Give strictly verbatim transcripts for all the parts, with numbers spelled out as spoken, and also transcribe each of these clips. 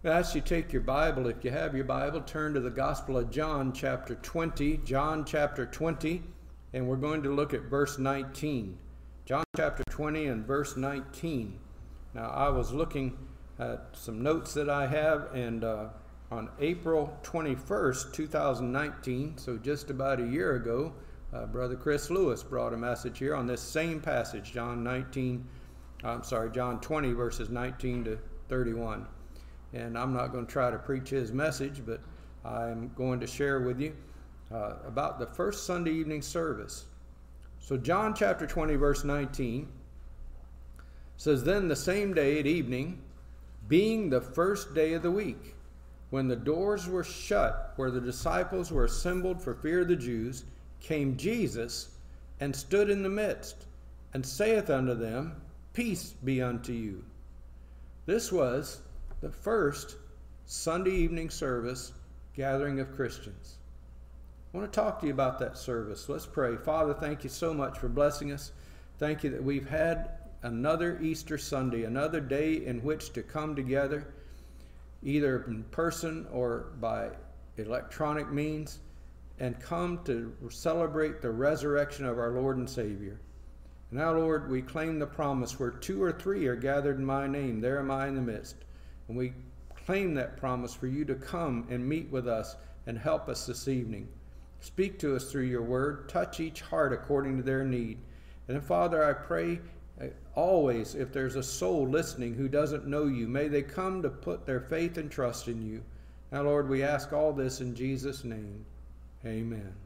I ask you to take your Bible. If you have your Bible, turn to the Gospel of John, chapter twenty. John, chapter twenty, and we're going to look at verse nineteen. John, chapter twenty, and verse nineteen. Now, I was looking at some notes that I have, and uh, on April twenty-first, two thousand nineteen, so just about a year ago, uh, Brother Chris Lewis brought a message here on this same passage, John nineteen, I'm sorry, John twenty, verses nineteen to thirty-one. And I'm not going to try to preach his message, but I'm going to share with you uh, about the first Sunday evening service. So John chapter twenty, verse nineteen says, "Then the same day at evening, being the first day of the week, when the doors were shut where the disciples were assembled for fear of the Jews, came Jesus and stood in the midst, and saith unto them, Peace be unto you." This was the first Sunday evening service gathering of Christians. I want to talk to you about that service. Let's pray. Father, thank you so much for blessing us. Thank you that we've had another Easter Sunday, another day in which to come together, either in person or by electronic means, and come to celebrate the resurrection of our Lord and Savior. Now, Lord, we claim the promise where two or three are gathered in my name, there am I in the midst. And we claim that promise for you to come and meet with us and help us this evening. Speak to us through your word. Touch each heart according to their need. And then, Father, I pray uh, always, if there's a soul listening who doesn't know you, may they come to put their faith and trust in you. Now, Lord, we ask all this in Jesus' name. Amen.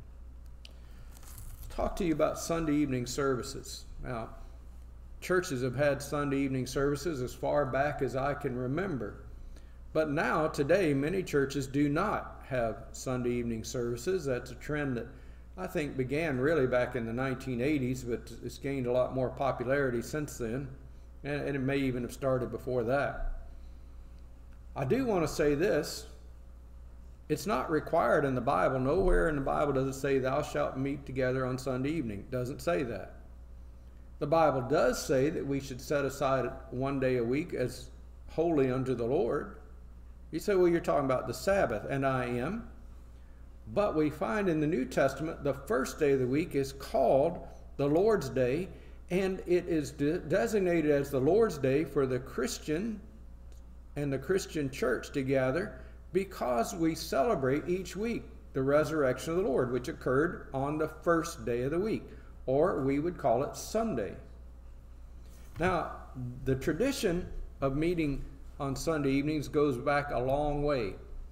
Talk to you about Sunday evening services. Now, churches have had Sunday evening services as far back as I can remember. But now, today, many churches do not have Sunday evening services. That's a trend that I think began really back in the nineteen eighties, but it's gained a lot more popularity since then. And it may even have started before that. I do want to say this. It's not required in the Bible. Nowhere in the Bible does it say, thou shalt meet together on Sunday evening. It doesn't say that. The Bible does say that we should set aside one day a week as holy unto the Lord. You say, well, you're talking about the Sabbath, and I am. But we find in the New Testament, the first day of the week is called the Lord's Day, and it is de- designated as the Lord's Day for the Christian and the Christian church to gather because we celebrate each week the resurrection of the Lord, which occurred on the first day of the week. Or we would call it Sunday. Now, the tradition of meeting on Sunday evenings goes back a long way.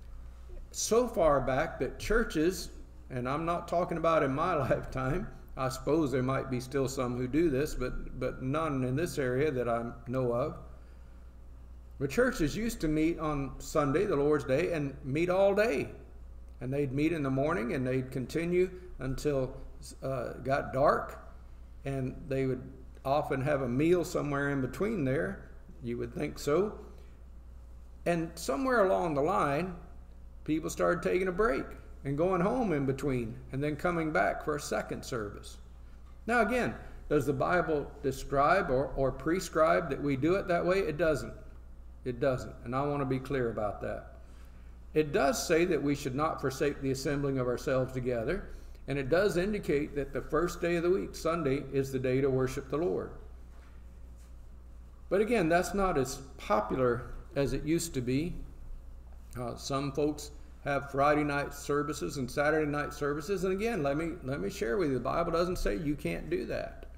So far back that churches, and I'm not talking about in my lifetime, I suppose there might be still some who do this, but, but none in this area that I know of. But churches used to meet on Sunday, the Lord's Day, and meet all day. And they'd meet in the morning and they'd continue until Uh, got dark, and they would often have a meal somewhere in between there. You would think so. And somewhere along the line, people started taking a break and going home in between and then coming back for a second service. Now again, does the Bible describe or, or prescribe that we do it that way? It doesn't. It doesn't. And I want to be clear about that. It does say that we should not forsake the assembling of ourselves together. And it does indicate that the first day of the week, Sunday, is the day to worship the Lord. But again, that's not as popular as it used to be. Uh, some folks have Friday night services and Saturday night services. And again, let me, let me share with you, the Bible doesn't say you can't do that.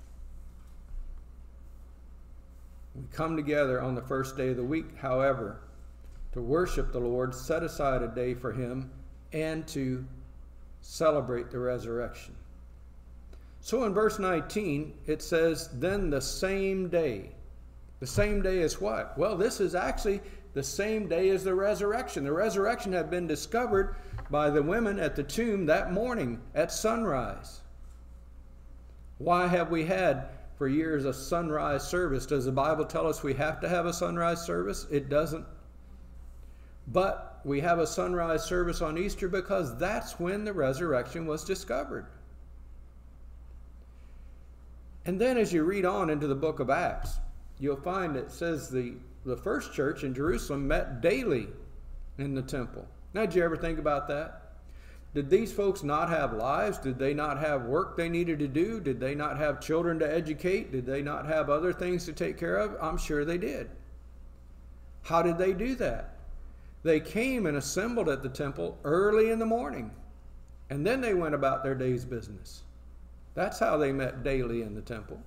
We come together on the first day of the week, however, to worship the Lord, set aside a day for Him, and to celebrate the resurrection. So in verse nineteen, it says, then the same day. The same day as what? Well, this is actually the same day as the resurrection. The resurrection had been discovered by the women at the tomb that morning at sunrise. Why have we had for years a sunrise service? Does the Bible tell us we have to have a sunrise service? It doesn't. But we have a sunrise service on Easter because that's when the resurrection was discovered. And then as you read on into the book of Acts, you'll find it says the, the first church in Jerusalem met daily in the temple. Now, did you ever think about that? Did these folks not have lives? Did they not have work they needed to do? Did they not have children to educate? Did they not have other things to take care of? I'm sure they did. How did they do that? They came and assembled at the temple early in the morning, and then they went about their day's business. That's how they met daily in the temple.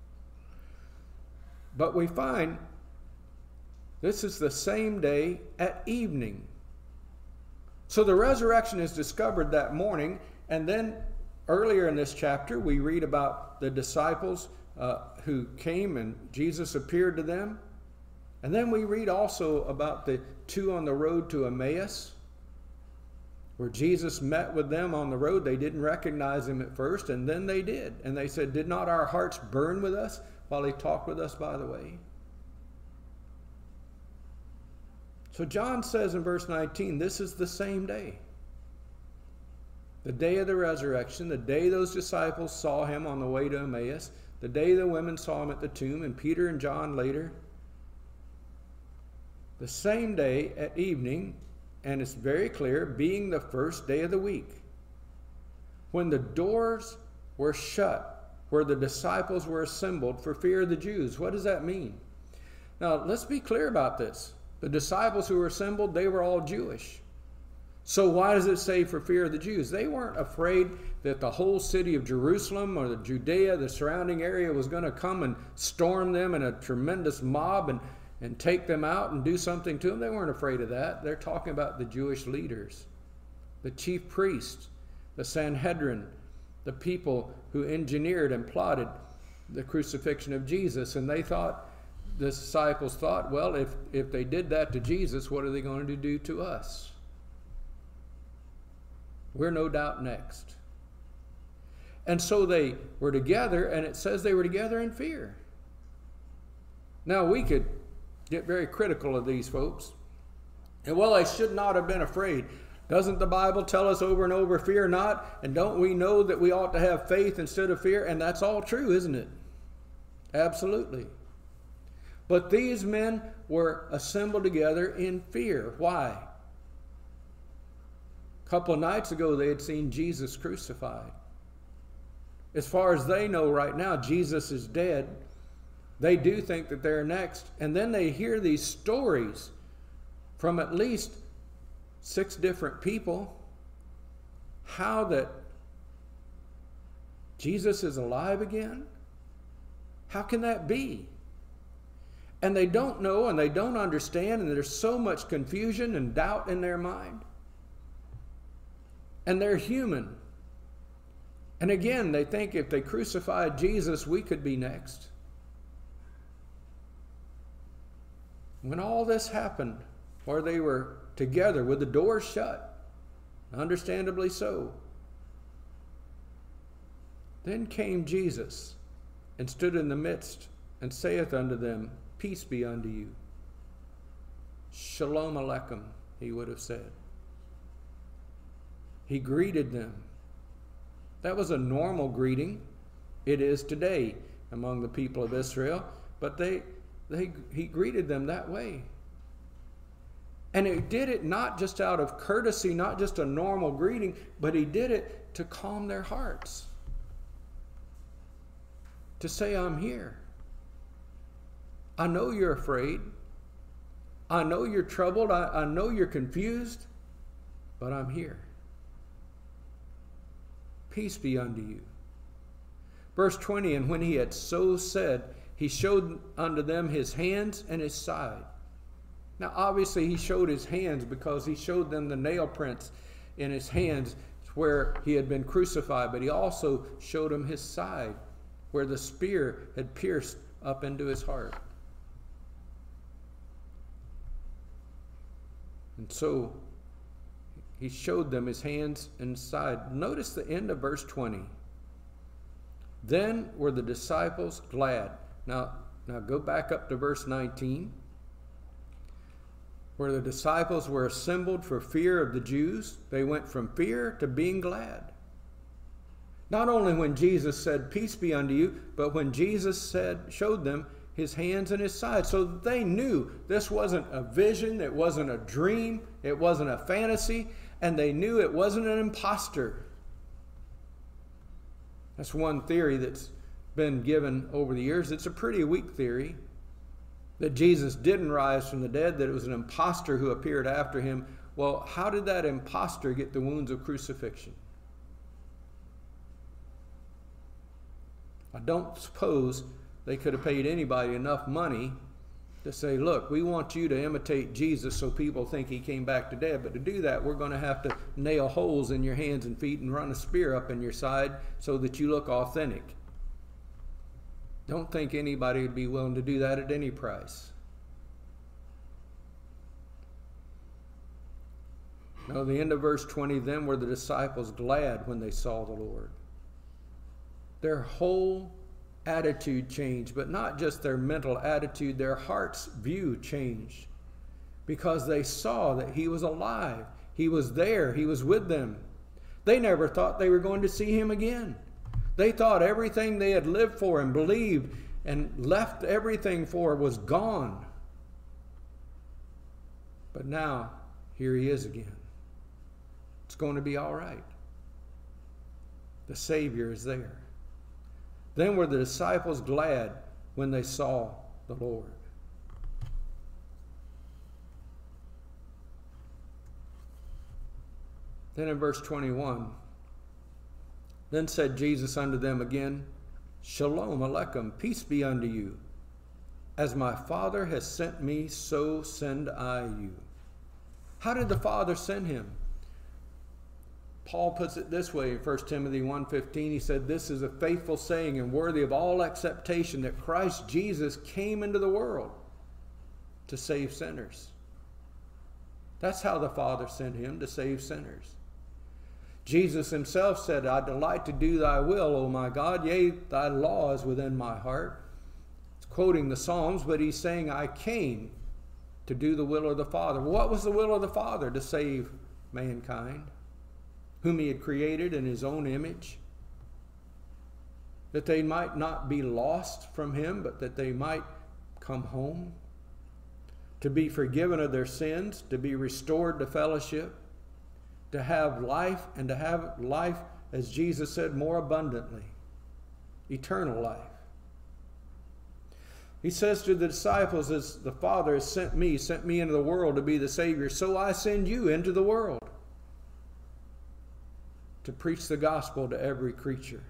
But we find this is the same day at evening. So the resurrection is discovered that morning, and then earlier in this chapter we read about the disciples uh, who came and Jesus appeared to them. And then we read also about the two on the road to Emmaus, where Jesus met with them on the road. They didn't recognize him at first, and then they did. And they said, "Did not our hearts burn with us while he talked with us by the way?" So John says in verse nineteen, this is the same day. The day of the resurrection, the day those disciples saw him on the way to Emmaus, the day the women saw him at the tomb, and Peter and John later. The same day at evening, and it's very clear, being the first day of the week, when the doors were shut, where the disciples were assembled for fear of the Jews. What does that mean? Now, let's be clear about this. The disciples who were assembled, they were all Jewish. So why does it say for fear of the Jews? They weren't afraid that the whole city of Jerusalem or the Judea, the surrounding area, was going to come and storm them in a tremendous mob and, and take them out and do something to them. They weren't afraid of that. They're talking about the Jewish leaders, the chief priests, the Sanhedrin, the people who engineered and plotted the crucifixion of Jesus. And they thought, the disciples thought, well, if, if they did that to Jesus, what are they going to do to us? We're no doubt next. And so they were together, and it says they were together in fear. Now, we could get very critical of these folks. And, well, they should not have been afraid. Doesn't the Bible tell us over and over, fear not? And don't we know that we ought to have faith instead of fear? And that's all true, isn't it? Absolutely. But these men were assembled together in fear. Why? A couple of nights ago, they had seen Jesus crucified. As far as they know right now, Jesus is dead. They do think that they're next. And then they hear these stories from at least six different people, how that Jesus is alive again. How can that be? And they don't know and they don't understand, and there's so much confusion and doubt in their mind. And they're human. And again, they think if they crucified Jesus, we could be next. When all this happened, or they were together with the doors shut, understandably so, then came Jesus and stood in the midst and saith unto them, peace be unto you. Shalom Aleichem, he would have said. He greeted them. That was a normal greeting. It is today among the people of Israel, but they, they, he greeted them that way. And he did it not just out of courtesy, not just a normal greeting, but he did it to calm their hearts. To say, I'm here. I know you're afraid. I know you're troubled. I, I know you're confused, but I'm here. Peace be unto you. Verse twenty, and when he had so said, he showed unto them his hands and his side. Now, obviously, he showed his hands because he showed them the nail prints in his hands where he had been crucified, but he also showed them his side where the spear had pierced up into his heart. And so he showed them his hands and side. Notice the end of verse twenty. Then were the disciples glad. Now, now go back up to verse nineteen. Where the disciples were assembled for fear of the Jews. They went from fear to being glad. Not only when Jesus said, peace be unto you, but when Jesus said, showed them his hands and his side. So they knew this wasn't a vision, it wasn't a dream, it wasn't a fantasy, and they knew it wasn't an imposter. That's one theory that's been given over the years. It's a pretty weak theory, that Jesus didn't rise from the dead, that it was an imposter who appeared after him. Well, how did that imposter get the wounds of crucifixion? I don't suppose they could have paid anybody enough money to say, look, we want you to imitate Jesus so people think he came back to dead. But to do that, we're going to have to nail holes in your hands and feet and run a spear up in your side so that you look authentic. Don't think anybody would be willing to do that at any price. Now, the end of verse twenty, then were the disciples glad when they saw the Lord. Their whole attitude changed, but not just their mental attitude, their heart's view changed, because they saw that he was alive. He was there. He was with them. They never thought they were going to see him again. They thought everything they had lived for and believed and left everything for was gone. But now, here he is again. It's going to be all right. The Savior is there. Then were the disciples glad when they saw the Lord. Then in verse twenty-one, then said Jesus unto them again, Shalom Aleichem, peace be unto you. As my Father has sent me, so send I you. How did the Father send him? Paul puts it this way in First Timothy one fifteen. He said, this is a faithful saying and worthy of all acceptation, that Christ Jesus came into the world to save sinners. That's how the Father sent him, to save sinners. Jesus himself said, I delight to do thy will, O my God, yea, thy law is within my heart. He's quoting the Psalms, but he's saying, I came to do the will of the Father. What was the will of the Father? To save mankind, whom he had created in his own image, that they might not be lost from him, but that they might come home, to be forgiven of their sins, to be restored to fellowship, to have life, and to have life, as Jesus said, more abundantly, eternal life. He says to the disciples, as the Father has sent me, sent me into the world to be the Savior, so I send you into the world to preach the gospel to every creature.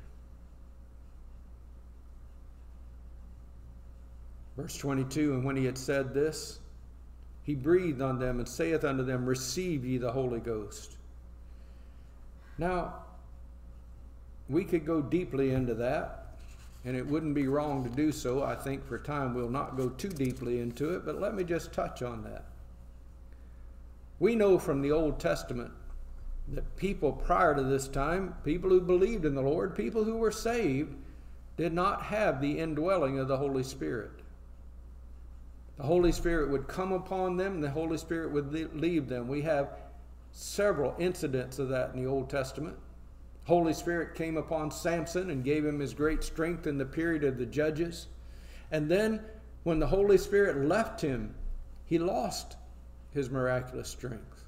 Verse twenty-two, and when he had said this, he breathed on them and saith unto them, receive ye the Holy Ghost. Now, we could go deeply into that, and it wouldn't be wrong to do so. I think for time we'll not go too deeply into it, but let me just touch on that. We know from the Old Testament that people prior to this time, people who believed in the Lord, people who were saved, did not have the indwelling of the Holy Spirit. The Holy Spirit would come upon them, and the Holy Spirit would leave them. We have several incidents of that in the Old Testament. Holy Spirit came upon Samson and gave him his great strength in the period of the Judges. And then when the Holy Spirit left him, he lost his miraculous strength.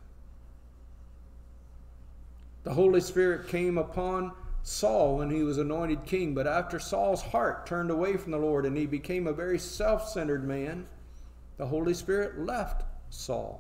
The Holy Spirit came upon Saul when he was anointed king, but after Saul's heart turned away from the Lord and he became a very self-centered man, the Holy Spirit left Saul.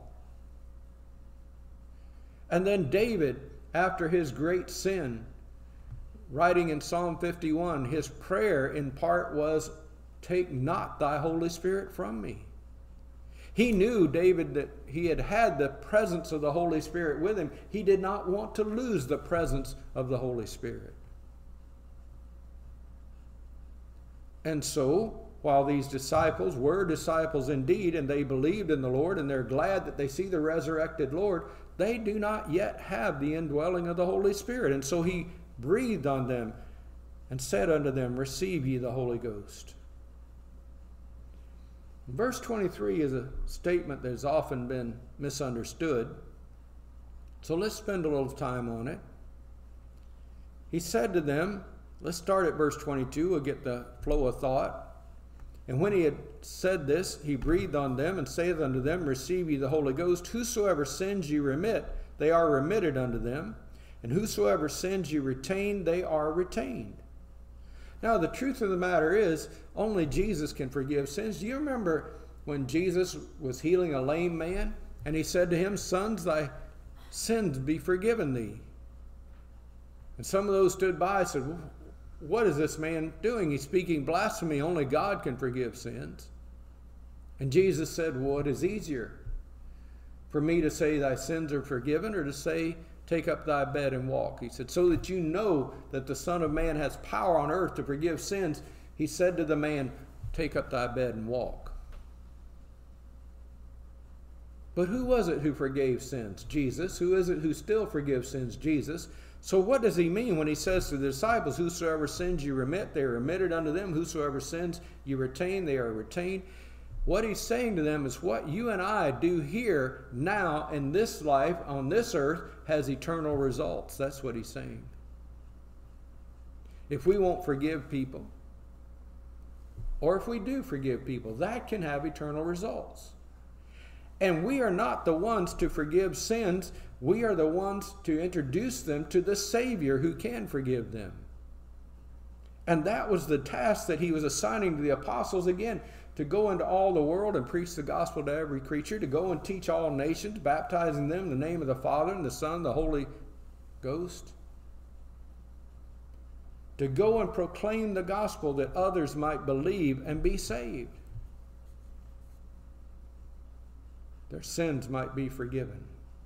And then David, after his great sin, writing in Psalm fifty-one, his prayer in part was, take not thy Holy Spirit from me. He knew, David, that he had had the presence of the Holy Spirit with him. He did not want to lose the presence of the Holy Spirit. And so, while these disciples were disciples indeed, and they believed in the Lord, and they're glad that they see the resurrected Lord, they do not yet have the indwelling of the Holy Spirit. And so he breathed on them and said unto them, receive ye the Holy Ghost. Verse twenty-three is a statement that has often been misunderstood. So let's spend a little time on it. He said to them, let's start at verse twenty-two, we'll get the flow of thought. And when he had said this, he breathed on them, and saith unto them, Receive ye the Holy Ghost. Whosoever sins ye remit, they are remitted unto them. And whosoever sins ye retain, they are retained. Now, the truth of the matter is, only Jesus can forgive sins. Do you remember when Jesus was healing a lame man, and he said to him, Sons, thy sins be forgiven thee? And some of those stood by and said, What is this man doing? He's speaking blasphemy. Only God can forgive sins. And Jesus said, What is easier? For me to say thy sins are forgiven, or to say, Take up thy bed and walk? He said, so that you know that the Son of Man has power on earth to forgive sins, he said to the man, Take up thy bed and walk. But who was it who forgave sins? Jesus. Who is it who still forgives sins? Jesus. So what does he mean when he says to the disciples, Whosoever sins you remit, they are remitted unto them. Whosoever sins you retain, they are retained. What he's saying to them is what you and I do here now in this life on this earth has eternal results. That's what he's saying. If we won't forgive people, or if we do forgive people, that can have eternal results. And we are not the ones to forgive sins. We are the ones to introduce them to the Savior who can forgive them. And that was the task that he was assigning to the apostles again, to go into all the world and preach the gospel to every creature, to go and teach all nations, baptizing them in the name of the Father and the Son and the Holy Ghost. To go and proclaim the gospel that others might believe and be saved. Their sins might be forgiven.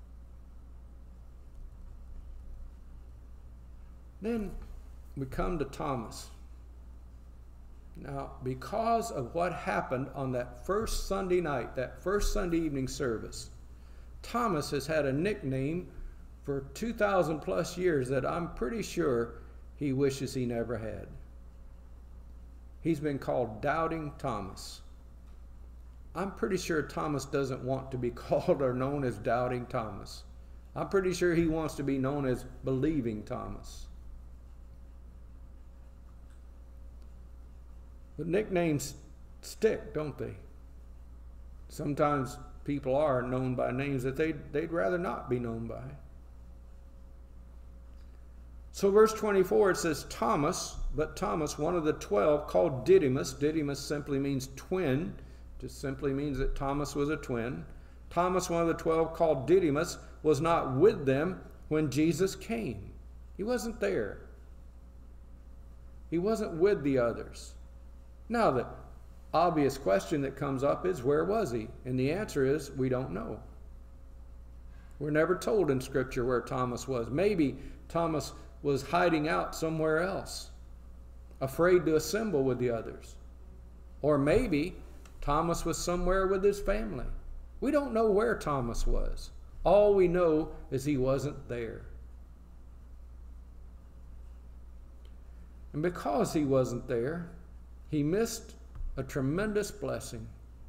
Then we come to Thomas. Now, because of what happened on that first Sunday night, that first Sunday evening service, Thomas has had a nickname for two thousand plus years that I'm pretty sure he wishes he never had. He's been called Doubting Thomas. I'm pretty sure Thomas doesn't want to be called or known as Doubting Thomas. I'm pretty sure he wants to be known as Believing Thomas. But nicknames stick, don't they? Sometimes people are known by names that they'd, they'd rather not be known by. So verse twenty-four, it says, Thomas, but Thomas, one of the twelve, called Didymus. Didymus simply means twin. Just simply means that Thomas was a twin. Thomas, one of the twelve, called Didymus, was not with them when Jesus came. He wasn't there. He wasn't with the others. Now, the obvious question that comes up is, where was he? And the answer is, we don't know. We're never told in Scripture where Thomas was. Maybe Thomas was hiding out somewhere else, afraid to assemble with the others. Or maybe Thomas was somewhere with his family. We don't know where Thomas was. All we know is he wasn't there. And because he wasn't there, he missed a tremendous blessing.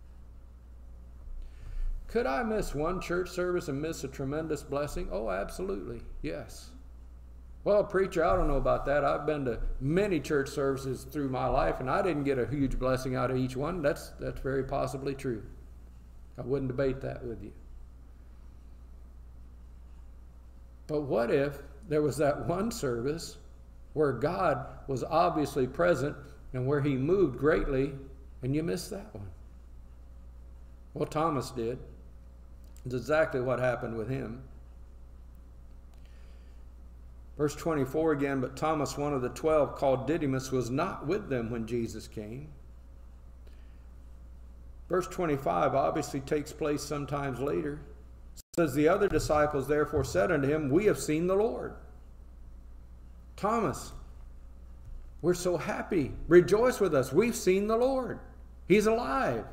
Could I miss one church service and miss a tremendous blessing? Oh, absolutely, yes. Well, preacher, I don't know about that. I've been to many church services through my life, and I didn't get a huge blessing out of each one. That's, that's very possibly true. I wouldn't debate that with you. But what if there was that one service where God was obviously present and where he moved greatly, and you missed that one? Well, Thomas did. It's exactly what happened with him. Verse twenty-four again, but Thomas, one of the twelve, called Didymus, was not with them when Jesus came. Verse twenty-five obviously takes place sometimes later. It says, the other disciples therefore said unto him, We have seen the Lord. Thomas, we're so happy. Rejoice with us. We've seen the Lord. He's alive.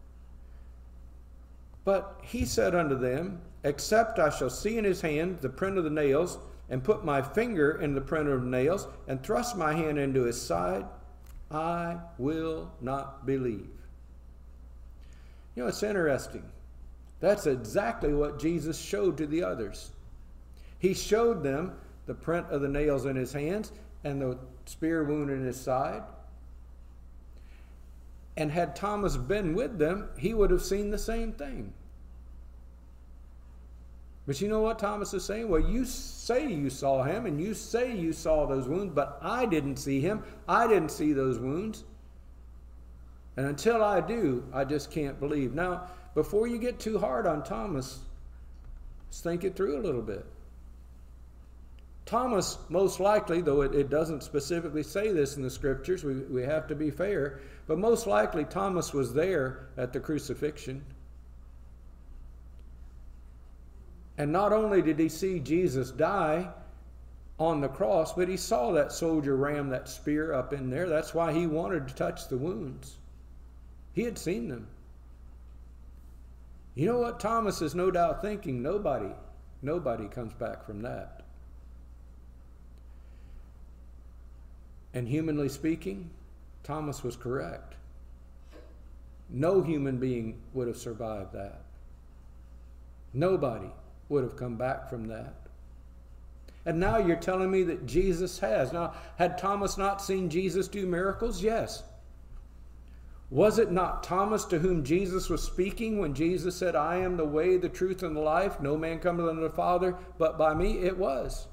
But he said unto them, Except I shall see in his hand the print of the nails, and put my finger in the print of the nails, and thrust my hand into his side, I will not believe. You know, it's interesting. That's exactly what Jesus showed to the others. He showed them the print of the nails in his hands and the spear wound in his side. And had Thomas been with them, he would have seen the same thing. But you know what Thomas is saying? Well, you say you saw him, and you say you saw those wounds, but I didn't see him. I didn't see those wounds. And until I do, I just can't believe. Now, before you get too hard on Thomas, let's think it through a little bit. Thomas, most likely, though it, it doesn't specifically say this in the scriptures, we, we have to be fair, but most likely Thomas was there at the crucifixion. And not only did he see Jesus die on the cross, but he saw that soldier ram that spear up in there. That's why he wanted to touch the wounds. He had seen them. You know what Thomas is no doubt thinking? Nobody, nobody comes back from that. And humanly speaking, Thomas was correct. No human being would have survived that. Nobody would have come back from that. And now you're telling me that Jesus has. Now, had Thomas not seen Jesus do miracles? Yes. Was it not Thomas to whom Jesus was speaking when Jesus said, I am the way, the truth, and the life? No man cometh unto the Father but by me? It was.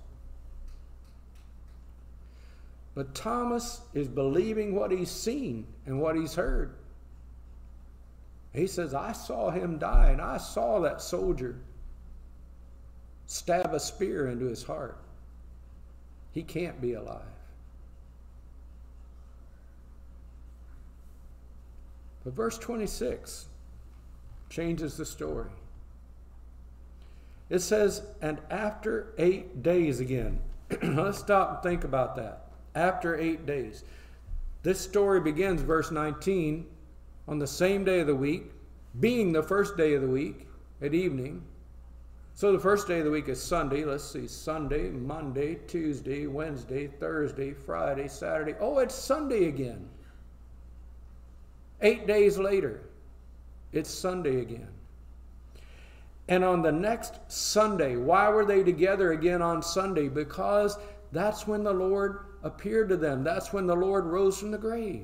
But Thomas is believing what he's seen and what he's heard. He says, I saw him die, and I saw that soldier stab a spear into his heart. He can't be alive. But verse twenty-six changes the story. It says, and after eight days again. Let's stop and think about that. After eight days. This story begins, verse nineteen, on the same day of the week, being the first day of the week at evening. So the first day of the week is Sunday. Let's see, Sunday, Monday, Tuesday, Wednesday, Thursday, Friday, Saturday. Oh, it's Sunday again. Eight days later, it's Sunday again. And on the next Sunday, why were they together again on Sunday? Because that's when the Lord appeared to them. That's when the Lord rose from the grave.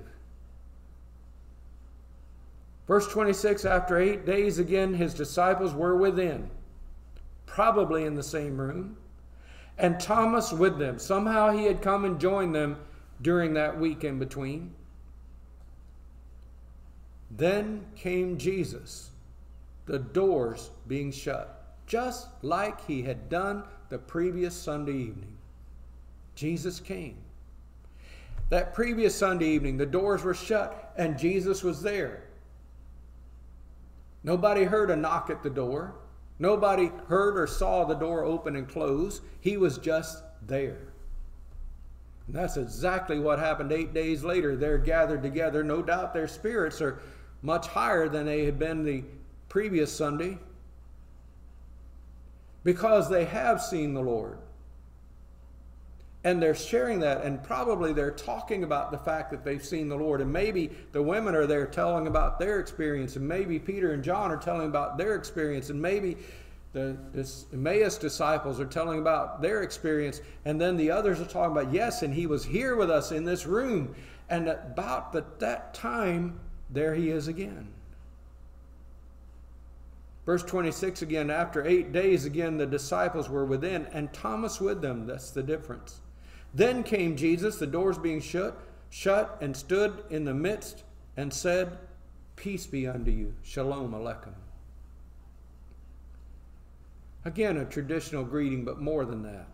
Verse twenty-six, after eight days again, his disciples were within, probably in the same room, and Thomas with them. Somehow he had come and joined them during that week in between. Then came Jesus, the doors being shut, just like he had done the previous Sunday evening. Jesus came. That previous Sunday evening, the doors were shut and Jesus was there. Nobody heard a knock at the door. Nobody heard or saw the door open and close. He was just there. And that's exactly what happened eight days later. They're gathered together. No doubt their spirits are much higher than they had been the previous Sunday, because they have seen the Lord. And they're sharing that, and probably they're talking about the fact that they've seen the Lord. And maybe the women are there telling about their experience, and maybe Peter and John are telling about their experience, and maybe the, the Emmaus disciples are telling about their experience, and then the others are talking about, yes, and he was here with us in this room. And about the, that time, there he is again. Verse twenty-six again, after eight days again, the disciples were within, and Thomas with them. That's the difference. Then came Jesus, the doors being shut, shut, and stood in the midst and said, peace be unto you. Shalom Aleichem. Again, a traditional greeting, but more than that.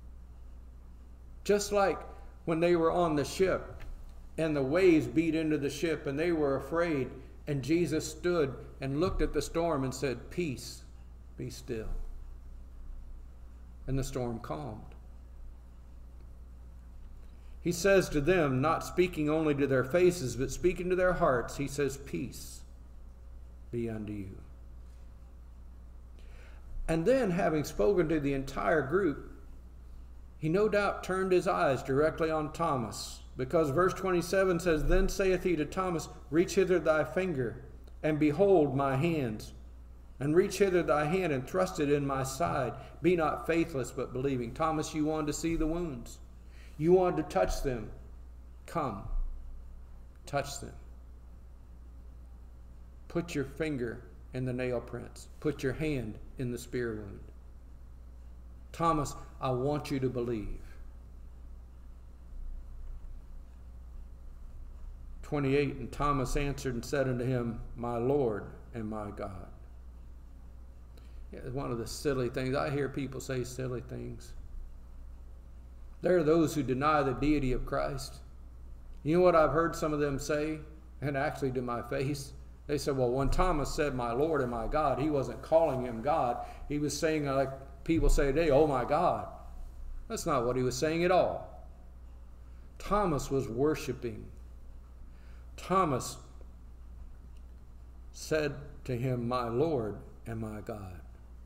Just like when they were on the ship and the waves beat into the ship and they were afraid, and Jesus stood and looked at the storm and said, peace, be still. And the storm calmed. He says to them, not speaking only to their faces, but speaking to their hearts, he says, peace be unto you. And then, having spoken to the entire group, he no doubt turned his eyes directly on Thomas, because verse twenty-seven says, then saith he to Thomas, reach hither thy finger, and behold my hands. And reach hither thy hand, and thrust it in my side. Be not faithless, but believing. Thomas, you wanted to see the wounds. You wanted to touch them. Come, touch them. Put your finger in the nail prints. Put your hand in the spear wound. Thomas, I want you to believe. twenty-eight, and Thomas answered and said unto him, My Lord and my God. Yeah, it's one of the silly things. I hear people say silly things. There are those who deny the deity of Christ. You know what I've heard some of them say, and actually to my face? They said, well, when Thomas said, my Lord and my God, he wasn't calling him God. He was saying, like people say today, oh my God. That's not what he was saying at all. Thomas was worshiping. Thomas said to him, my Lord and my God.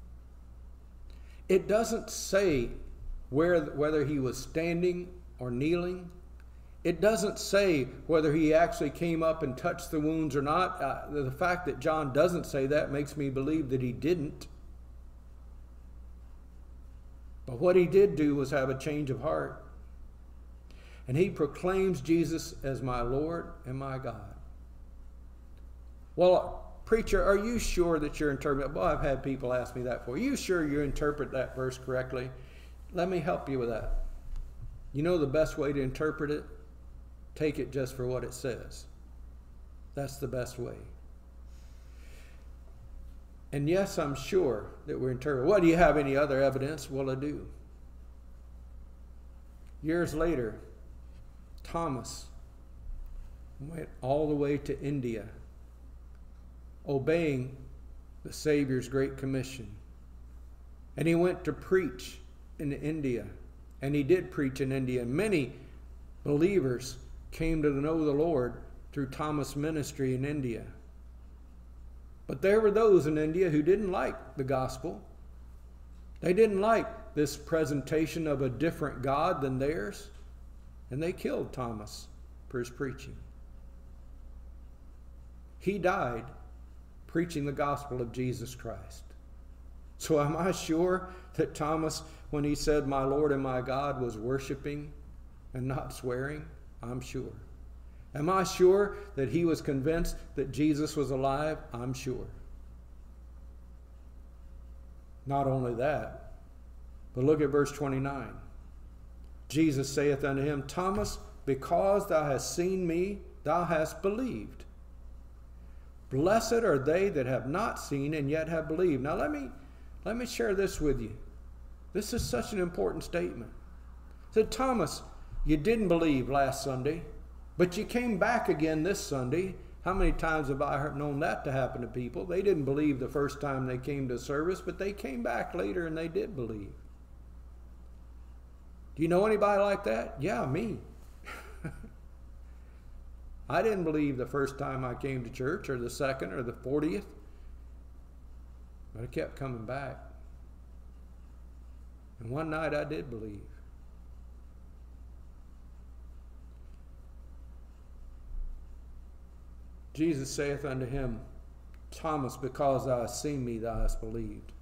It doesn't say where, whether he was standing or kneeling. It doesn't say whether he actually came up and touched the wounds or not. Uh, the fact that John doesn't say that makes me believe that he didn't. But what he did do was have a change of heart. And he proclaims Jesus as my Lord and my God. Well, preacher, are you sure that you're interpreting? Well, I've had people ask me that before. Are you sure you interpret that verse correctly? Let me help you with that. You know the best way to interpret it? Take it just for what it says. That's the best way. And yes, I'm sure that we're interpreting. Well, do you have any other evidence? Well, I do. Years later, Thomas went all the way to India, obeying the Savior's Great Commission. And he went to preach in India. And he did preach in India. Many believers came to know the Lord through Thomas' ministry in India. But there were those in India who didn't like the gospel. They didn't like this presentation of a different God than theirs. And they killed Thomas for his preaching. He died preaching the gospel of Jesus Christ. So am I sure that Thomas, when he said, my Lord and my God, was worshiping and not swearing? I'm sure. Am I sure that he was convinced that Jesus was alive? I'm sure. Not only that, but look at verse twenty-nine. Jesus saith unto him, Thomas, because thou hast seen me, thou hast believed. Blessed are they that have not seen and yet have believed. Now let me, let me share this with you. This is such an important statement. It said, Thomas, you didn't believe last Sunday, but you came back again this Sunday. How many times have I heard, known that to happen to people? They didn't believe the first time they came to service, but they came back later and they did believe. Do you know anybody like that? Yeah, me. I didn't believe the first time I came to church, or the second, or the fortieth, but I kept coming back. And one night I did believe. Jesus saith unto him, Thomas, because thou hast seen me, thou hast believed.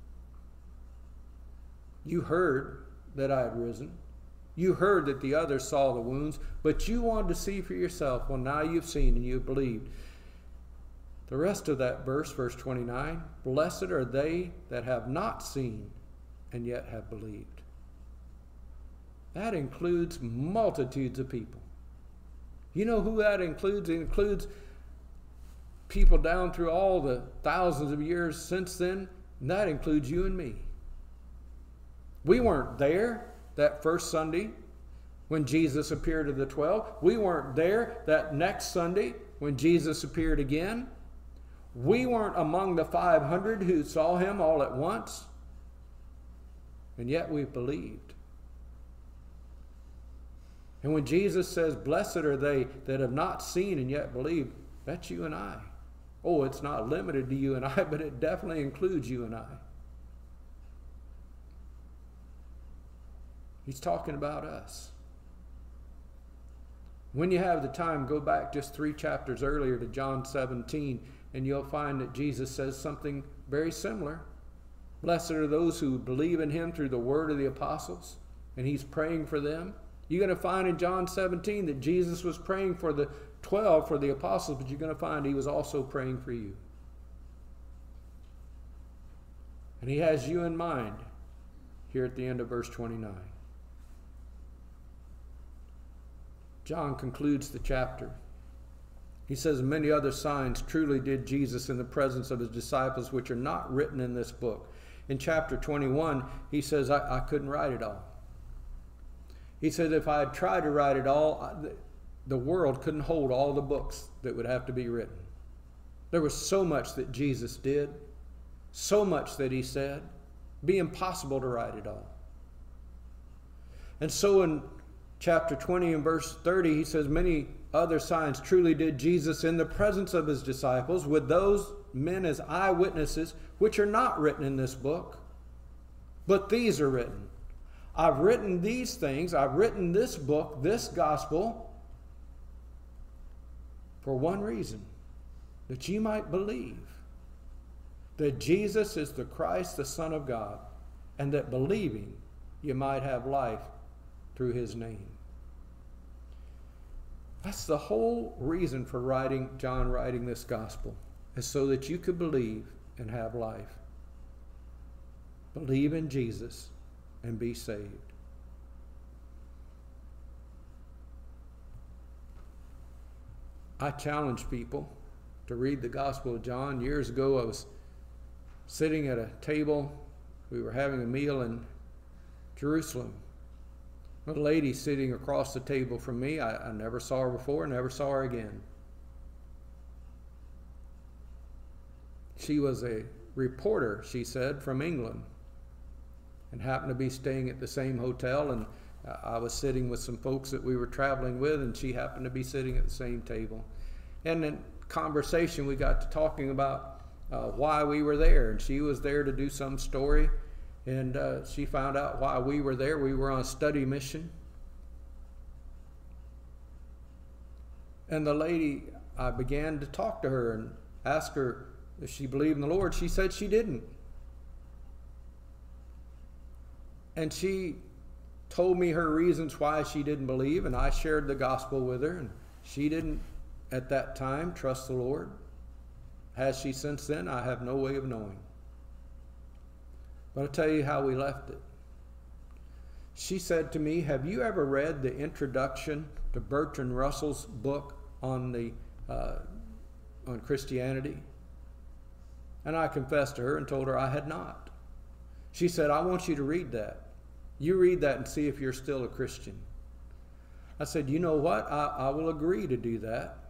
You heard that I had risen. You heard that the others saw the wounds, but you wanted to see for yourself. Well, now you've seen and you've believed. The rest of that verse, verse twenty-nine, blessed are they that have not seen and yet have believed. That includes multitudes of people. You know who that includes? It includes people down through all the thousands of years since then, and that includes you and me. We weren't there that first Sunday when Jesus appeared to the twelve. We weren't there that next Sunday when Jesus appeared again. We weren't among the five hundred who saw him all at once. And yet we've believed. And when Jesus says, blessed are they that have not seen and yet believed, that's you and I. Oh, it's not limited to you and I, but it definitely includes you and I. He's talking about us. When you have the time, go back just three chapters earlier to John seventeen, and you'll find that Jesus says something very similar. Blessed are those who believe in him through the word of the apostles, and he's praying for them. You're going to find in John seventeen that Jesus was praying for the twelve, for the apostles, but you're going to find he was also praying for you. And he has you in mind here at the end of verse twenty-nine. John concludes the chapter. He says, many other signs truly did Jesus in the presence of his disciples, which are not written in this book. In chapter twenty-one, he says, I, I couldn't write it all. He said, if I had tried to write it all, I, the world couldn't hold all the books that would have to be written. There was so much that Jesus did, so much that he said, it'd be impossible to write it all. And so in chapter twenty and verse thirty, he says, many other signs truly did Jesus in the presence of his disciples, with those men as eyewitnesses, which are not written in this book, but these are written. I've written these things, I've written this book, this gospel, for one reason, that ye might believe that Jesus is the Christ, the Son of God, and that believing you might have life through his name. That's the whole reason for writing, John writing this gospel, is so that you could believe and have life. Believe in Jesus and be saved. I challenge people to read the Gospel of John. Years ago, I was sitting at a table. We were having a meal in Jerusalem. A lady sitting across the table from me. I, I never saw her before, never saw her again. She was a reporter, she said, from England, and happened to be staying at the same hotel, and I was sitting with some folks that we were traveling with, and she happened to be sitting at the same table. And in conversation, we got to talking about uh, why we were there, and she was there to do some story. And uh, she found out why we were there. We were on a study mission. And the lady, I began to talk to her and ask her if she believed in the Lord. She said she didn't. And she told me her reasons why she didn't believe, and I shared the gospel with her. And she didn't, at that time, trust the Lord. Has she since then? I have no way of knowing. But I'll tell you how we left it. She said to me, have you ever read the introduction to Bertrand Russell's book on the uh, on Christianity? And I confessed to her and told her I had not. She said, I want you to read that. You read that and see if you're still a Christian. I said, you know what? I, I will agree to do that.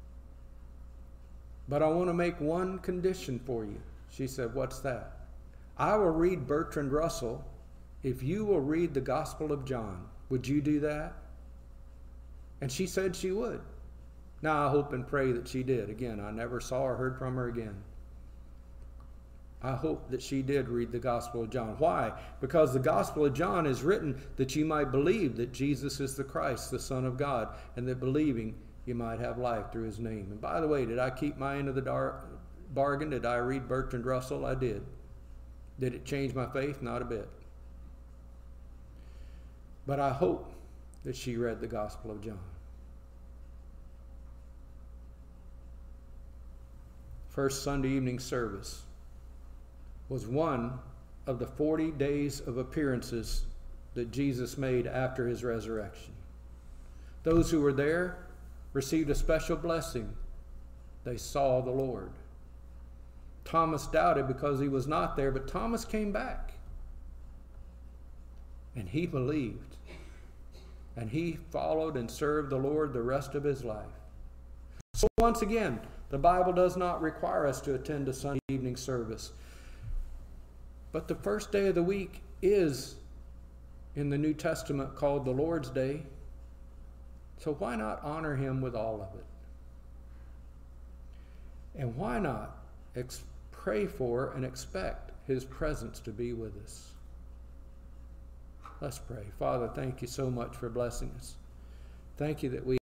But I want to make one condition for you. She said, what's that? I will read Bertrand Russell if you will read the Gospel of John. Would you do that? And she said she would. Now I hope and pray that she did. Again, I never saw or heard from her again. I hope that she did read the Gospel of John. Why? Because the Gospel of John is written that you might believe that Jesus is the Christ, the Son of God, and that believing you might have life through his name. And by the way, did I keep my end of the dar- bargain? Did I read Bertrand Russell? I did. Did it change my faith? Not a bit. But I hope that she read the Gospel of John. First Sunday evening service was one of the forty days of appearances that Jesus made after his resurrection. Those who were there received a special blessing. They saw the Lord. Thomas doubted because he was not there, but Thomas came back. And he believed. And he followed and served the Lord the rest of his life. So once again, the Bible does not require us to attend a Sunday evening service. But the first day of the week is in the New Testament called the Lord's Day. So why not honor him with all of it? And why not ex- pray for and expect his presence to be with us? Let's pray. Father, thank you so much for blessing us. Thank you that we